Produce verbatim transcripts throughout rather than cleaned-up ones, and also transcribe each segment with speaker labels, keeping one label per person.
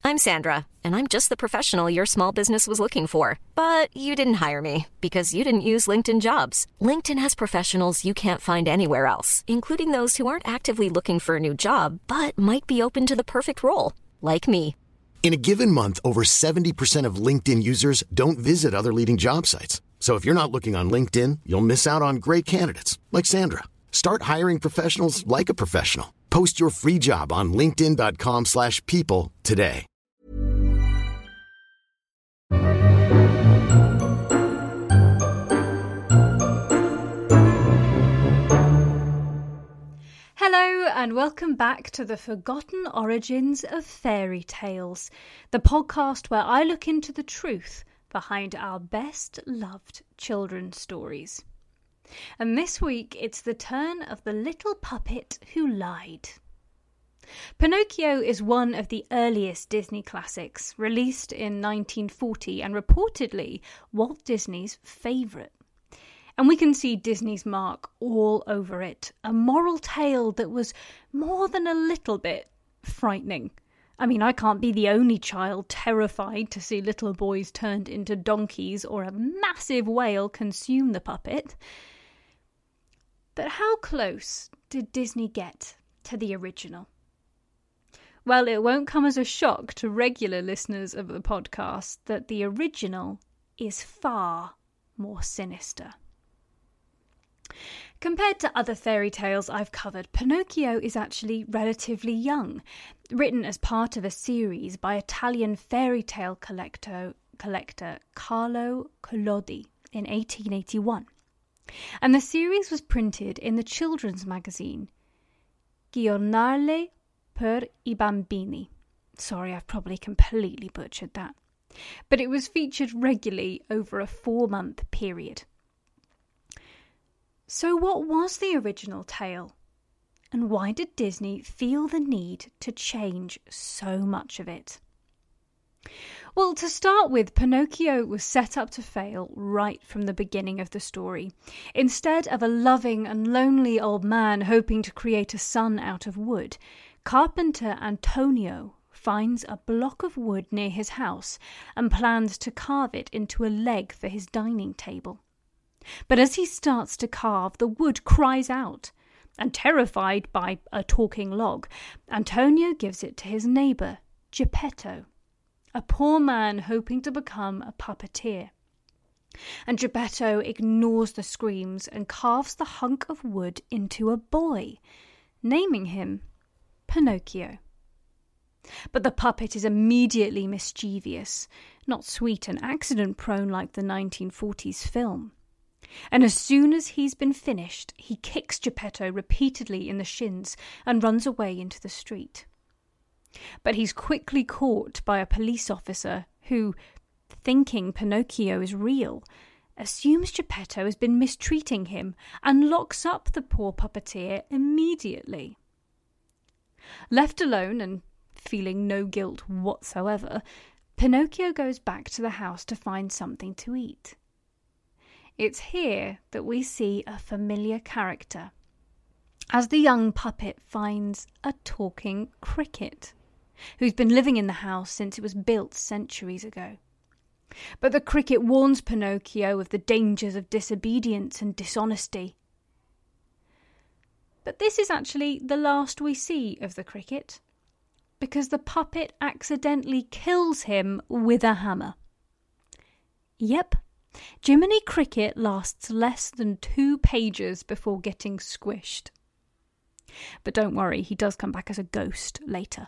Speaker 1: I'm Sandra, and I'm just the professional your small business was looking for. But you didn't hire me because you didn't use LinkedIn Jobs. LinkedIn has professionals you can't find anywhere else, including those who aren't actively looking for a new job, but might be open to the perfect role, like me.
Speaker 2: In a given month, over seventy percent of LinkedIn users don't visit other leading job sites. So if you're not looking on LinkedIn, you'll miss out on great candidates like Sandra. Start hiring professionals like a professional. Post your free job on linkedin.com slash people today.
Speaker 3: Hello and welcome back to the Forgotten Origins of Fairy Tales, the podcast where I look into the truth behind our best loved children's stories. And this week it's the turn of the little puppet who lied. Pinocchio is one of the earliest Disney classics, released in nineteen forty and reportedly Walt Disney's favourite. And we can see Disney's mark all over it, a moral tale that was more than a little bit frightening. I mean, I can't be the only child terrified to see little boys turned into donkeys or a massive whale consume the puppet. But how close did Disney get to the original? Well, it won't come as a shock to regular listeners of the podcast that the original is far more sinister. Compared to other fairy tales I've covered, Pinocchio is actually relatively young, written as part of a series by Italian fairy tale collector, collector Carlo Collodi in eighteen eighty-one. And the series was printed in the children's magazine Giornale per i Bambini. Sorry, I've probably completely butchered that. But it was featured regularly over a four-month period. So what was the original tale? And why did Disney feel the need to change so much of it? Well, to start with, Pinocchio was set up to fail right from the beginning of the story. Instead of a loving and lonely old man hoping to create a sun out of wood, carpenter Antonio finds a block of wood near his house and plans to carve it into a leg for his dining table. But as he starts to carve, the wood cries out, and terrified by a talking log, Antonio gives it to his neighbour, Geppetto, a poor man hoping to become a puppeteer. And Geppetto ignores the screams and carves the hunk of wood into a boy, naming him Pinocchio. But the puppet is immediately mischievous, not sweet and accident-prone like the nineteen forties film. And as soon as he's been finished, he kicks Geppetto repeatedly in the shins and runs away into the street. But he's quickly caught by a police officer who, thinking Pinocchio is real, assumes Geppetto has been mistreating him and locks up the poor puppeteer immediately. Left alone and feeling no guilt whatsoever, Pinocchio goes back to the house to find something to eat. It's here that we see a familiar character, as the young puppet finds a talking cricket, who's been living in the house since it was built centuries ago. But the cricket warns Pinocchio of the dangers of disobedience and dishonesty. But this is actually the last we see of the cricket, because the puppet accidentally kills him with a hammer. Yep. Jiminy Cricket lasts less than two pages before getting squished. But don't worry, he does come back as a ghost later.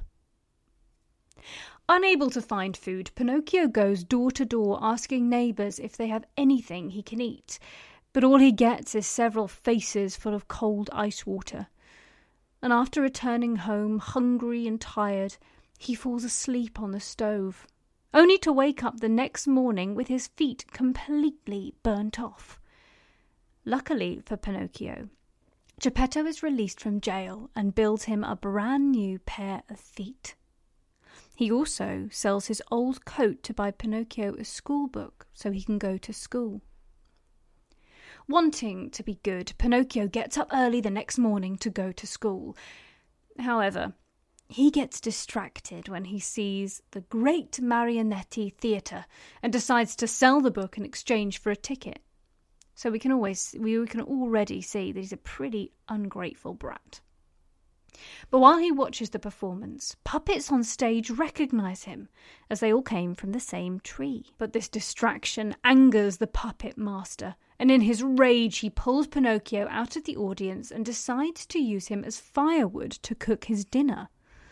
Speaker 3: Unable to find food, Pinocchio goes door to door asking neighbours if they have anything he can eat, but all he gets is several faces full of cold ice water. And after returning home, hungry and tired, he falls asleep on the stove, only to wake up the next morning with his feet completely burnt off. Luckily for Pinocchio, Geppetto is released from jail and builds him a brand new pair of feet. He also sells his old coat to buy Pinocchio a school book so he can go to school. Wanting to be good, Pinocchio gets up early the next morning to go to school. However, He gets distracted when he sees the Great Marionette Theatre and decides to sell the book in exchange for a ticket. So we can always we can already see that he's a pretty ungrateful brat. But while he watches the performance, puppets on stage recognise him, as they all came from the same tree. But this distraction angers the puppet master, and in his rage he pulls Pinocchio out of the audience and decides to use him as firewood to cook his dinner.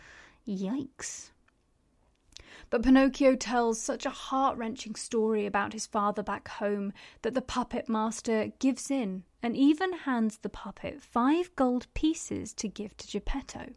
Speaker 3: Yikes. But Pinocchio tells such a heart-wrenching story about his father back home that the puppet master gives in and even hands the puppet five gold pieces to give to Geppetto.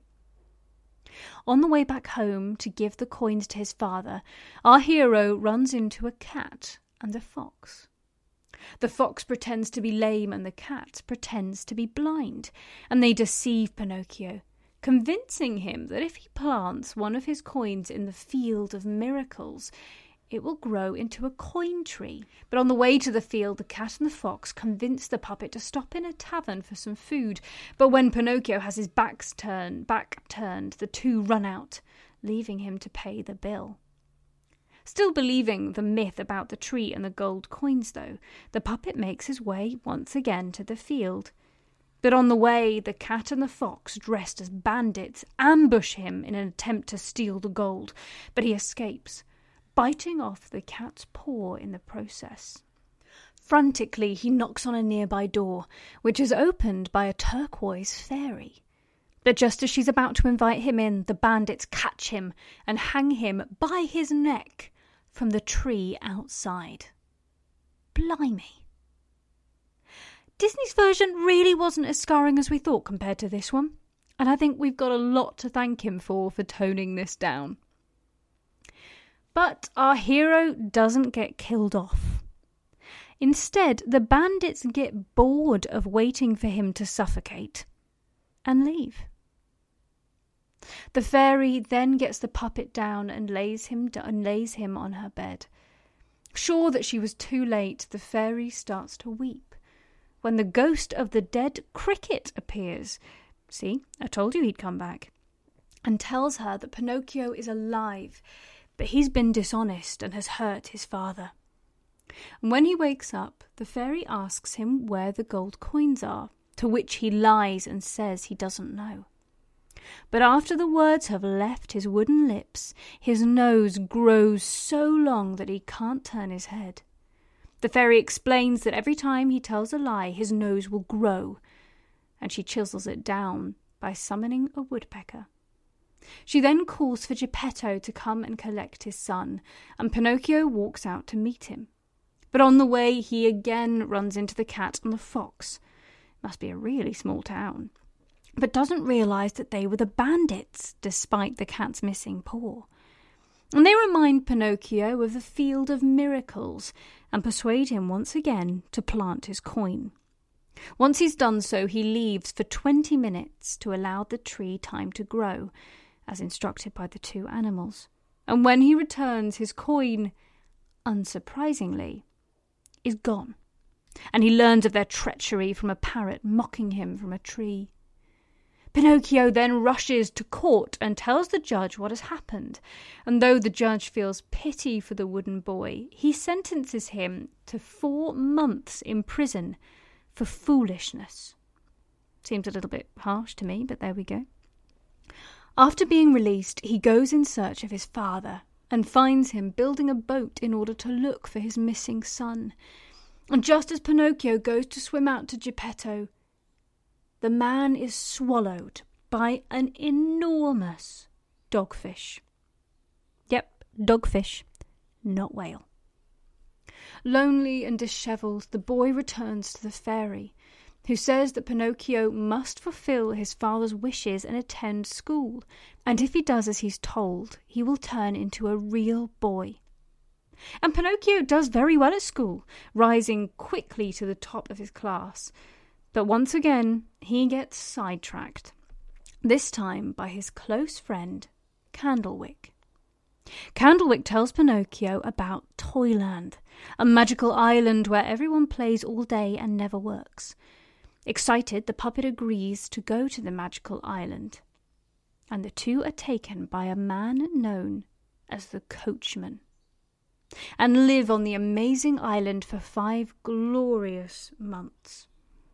Speaker 3: On the way back home to give the coins to his father, our hero runs into a cat and a fox. The fox pretends to be lame and the cat pretends to be blind, and they deceive Pinocchio, convincing him that if he plants one of his coins in the field of miracles, it will grow into a coin tree. But on the way to the field, the cat and the fox convince the puppet to stop in a tavern for some food. But when Pinocchio has his back's turn, back turned, the two run out, leaving him to pay the bill. Still believing the myth about the tree and the gold coins, though, the puppet makes his way once again to the field. But on the way, the cat and the fox, dressed as bandits, ambush him in an attempt to steal the gold, but he escapes, biting off the cat's paw in the process. Frantically, he knocks on a nearby door, which is opened by a turquoise fairy. But just as she's about to invite him in, the bandits catch him and hang him by his neck from the tree outside. Blimey. Disney's version really wasn't as scarring as we thought compared to this one, and I think we've got a lot to thank him for for toning this down. But our hero doesn't get killed off. Instead, the bandits get bored of waiting for him to suffocate and leave. The fairy then gets the puppet down and lays him do- and lays him on her bed. Sure that she was too late, the fairy starts to weep when the ghost of the dead cricket appears. See, I told you he'd come back. And tells her that Pinocchio is alive, but he's been dishonest and has hurt his father. And when he wakes up, the fairy asks him where the gold coins are, to which he lies and says he doesn't know. But after the words have left his wooden lips, his nose grows so long that he can't turn his head. The fairy explains that every time he tells a lie, his nose will grow, and she chisels it down by summoning a woodpecker. She then calls for Geppetto to come and collect his son, and Pinocchio walks out to meet him. But on the way, he again runs into the cat and the fox. Must be a really small town. But doesn't realise that they were the bandits, despite the cat's missing paw. And they remind Pinocchio of the Field of Miracles and persuade him once again to plant his coin. Once he's done so, he leaves for twenty minutes to allow the tree time to grow, as instructed by the two animals. And when he returns, his coin, unsurprisingly, is gone. And he learns of their treachery from a parrot mocking him from a tree. Pinocchio then rushes to court and tells the judge what has happened, and though the judge feels pity for the wooden boy, he sentences him to four months in prison for foolishness. Seems a little bit harsh to me, but there we go. After being released, he goes in search of his father and finds him building a boat in order to look for his missing son. And just as Pinocchio goes to swim out to Geppetto, the man is swallowed by an enormous dogfish. Yep, dogfish, not whale. Lonely and dishevelled, the boy returns to the fairy, who says that Pinocchio must fulfill his father's wishes and attend school, and if he does as he's told, he will turn into a real boy. And Pinocchio does very well at school, rising quickly to the top of his class. But once again, he gets sidetracked, this time by his close friend, Candlewick. Candlewick tells Pinocchio about Toyland, a magical island where everyone plays all day and never works. Excited, the puppet agrees to go to the magical island. and the two are taken by a man known as the Coachman, and live on the amazing island for five glorious months.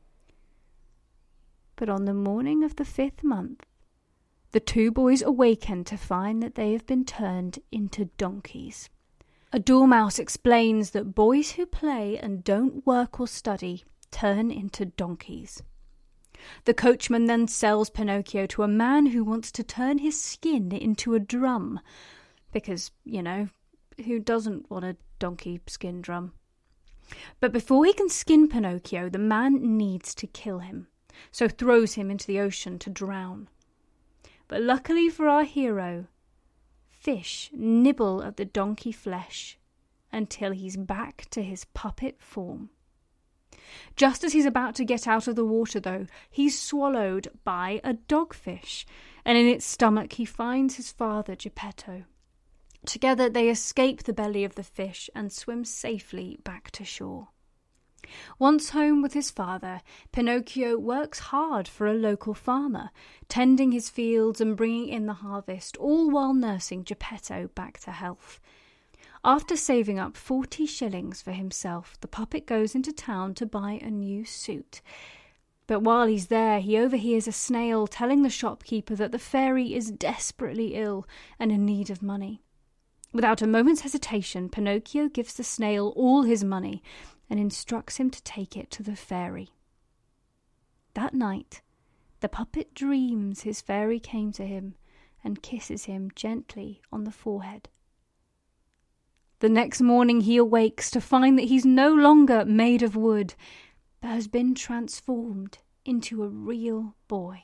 Speaker 3: But on the morning of the fifth month, the two boys awaken to find that they have been turned into donkeys. A dormouse explains that boys who play and don't work or study turn into donkeys. The coachman then sells Pinocchio to a man who wants to turn his skin into a drum, because, you know, who doesn't want a donkey skin drum? But before he can skin Pinocchio, the man needs to kill him, so throws him into the ocean to drown. But luckily for our hero, fish nibble at the donkey flesh until he's back to his puppet form. Just as he's about to get out of the water, though, he's swallowed by a dogfish, and in its stomach he finds his father, Geppetto. Together they escape the belly of the fish and swim safely back to shore. Once home with his father, Pinocchio works hard for a local farmer, tending his fields and bringing in the harvest, all while nursing Geppetto back to health. After saving up forty shillings for himself, the puppet goes into town to buy a new suit. But while he's there, he overhears a snail telling the shopkeeper that the fairy is desperately ill and in need of money. Without a moment's hesitation, Pinocchio gives the snail all his money and instructs him to take it to the fairy. That night, the puppet dreams his fairy came to him and kisses him gently on the forehead. The next morning he awakes to find that he's no longer made of wood, but has been transformed into a real boy.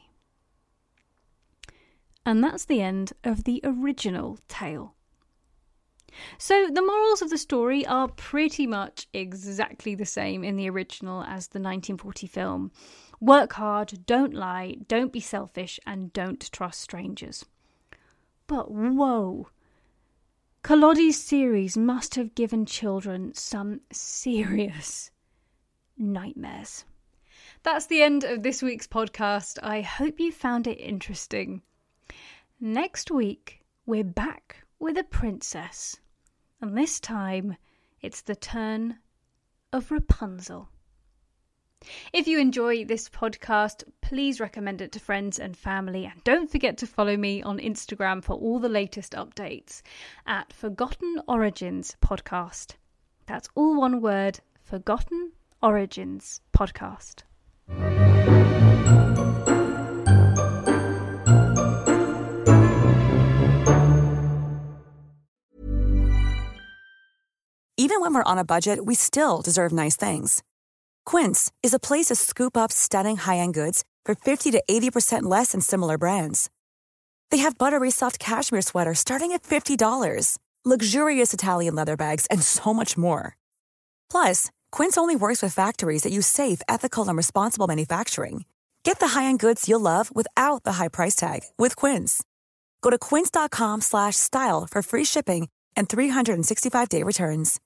Speaker 3: And that's the end of the original tale. So the morals of the story are pretty much exactly the same in the original as the nineteen forty film. Work hard, don't lie, don't be selfish, and don't trust strangers. But whoa! Collodi's series must have given children some serious nightmares. That's the end of this week's podcast. I hope you found it interesting. Next week, we're back with a princess. And this time, it's the turn of Rapunzel. If you enjoy this podcast, please recommend it to friends and family. And don't forget to follow me on Instagram for all the latest updates at Forgotten Origins Podcast. That's all one word, Forgotten Origins Podcast.
Speaker 4: Even when we're on a budget, we still deserve nice things. Quince is a place to scoop up stunning high-end goods for fifty to eighty percent less than similar brands. They have buttery soft cashmere sweaters starting at fifty dollars, luxurious Italian leather bags, and so much more. Plus, Quince only works with factories that use safe, ethical, and responsible manufacturing. Get the high-end goods you'll love without the high price tag with Quince. Go to quince.com slash style for free shipping and three sixty-five day returns.